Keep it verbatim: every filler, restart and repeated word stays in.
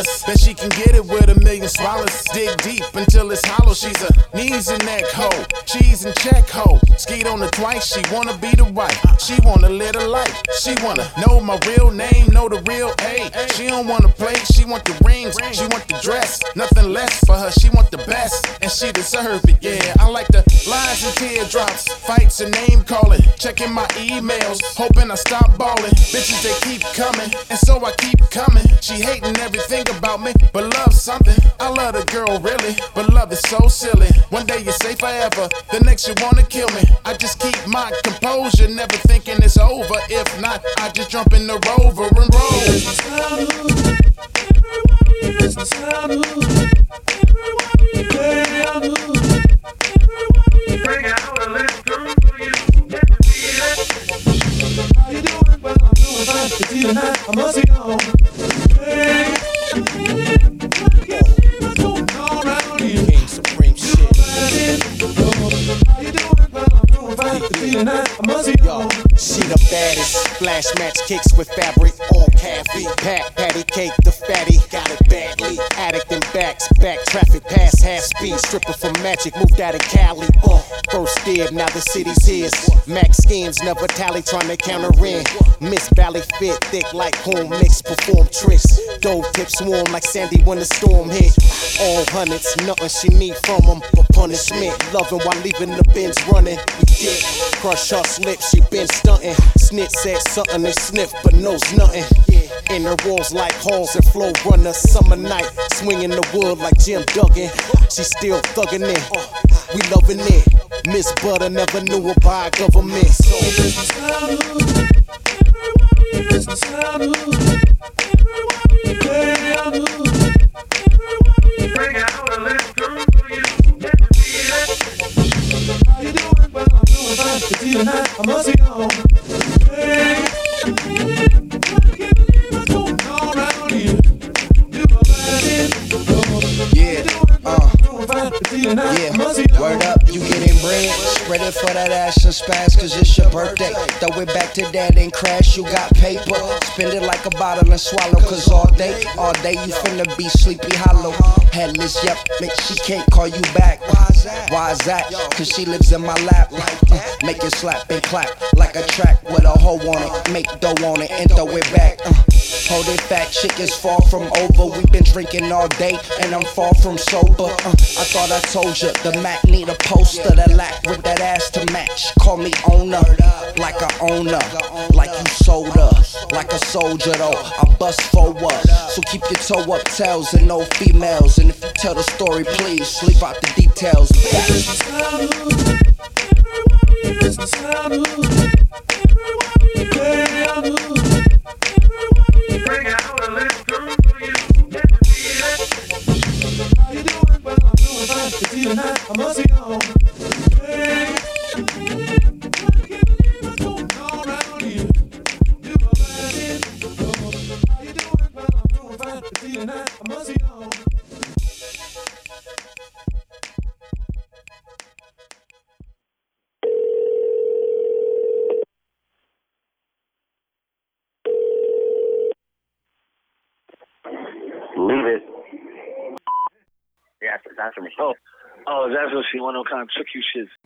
dollars. Bet she can get it with a million swallows. Dig deep until it's hollow. She's a knees and neck hoe, cheese and check hoe. Skeet on her twice. She wanna be the wife. She wanna live the life. She wanna know my real name, know the real A. She don't wanna play. She want the rings. She want the dress. Nothing less for her. She want the best, and she deserve it. Yeah, I like the lies and teardrops, fights and name calling, checking my emails, hoping I stop balling. Bitches they keep coming, and so I keep coming. She hating everything about me, but love something. I love the girl really, but love is so silly. One day you say forever, the next you wanna kill me. I just keep my composure, never thinking it's over. If not, I just jump in the Rover and roll. It's the sound of bring out a little girl for you. How you doing? Well, I'm doing fine. It's either night, I must be on. Hey, all around here. King Supreme shit. How you doing? Well, I'm doing fine. It's either night, I must be on. She the baddest, flash match kicks with fabric, all cafe, pat, patty cake, the fatty, got it badly, addict in backs, back traffic, pass half speed, stripper for magic, moved out of Cali, uh, first dib, now the city's his, max schemes never tally, trying to counter in, Miss Valley fit, thick like home mix, perform tricks, dove tip swarm like Sandy when the storm hit, all hundreds, nothing she need from them, but punishment, loving while leaving the bins running, we did, crush her lips, she been stunting. Snit said something, they sniff, but knows nothing. Inner walls like halls and flow runner. Summer night, swinging the wood like Jim Duggan. She still thugging it, we loving it. Miss Butter never knew her by government. So It's the sound of, it's the sound of, bring out a little girl for you. How you doing? Well, I'm doing fine. It's either night, I must be on. Hey, all around here. You are bad. Yeah, uh, Yeah, yeah, word up, you getting bread. Spread it for that ass and spaz, cause it's your birthday. Throw it back to dad and crash, you got paper. Spend it like a bottle and swallow, cause all day, all day you finna be sleepy hollow. Headless, yep, bitch, she can't call you back. Why is that? Cause she lives in my lap. Uh, make it slap and clap like a track with a hole on it. Make dough on it and throw it back. Uh, hold it back, chick is far from over. We been drinking all day and I'm far from sober. Uh, I thought I told ya, the Mac need a poster that lack with that ass to match. Call me owner, like a owner, like you sold her, like a soldier though. I bust forward, so keep your toe up, tails and no females. And if you tell the story, please leave out the details. It's the sound of, it's the sound of, bring out a little girl for you. How you doing? Well, I'm doing fine. It's either night, I must be on. Hey, all around here. You are bad. How you doing? Well, I'm doing fine. It's either night, I must be on. Leave it. Yeah, that's for me. Oh, oh, that's what she want. No kind of trick you shit.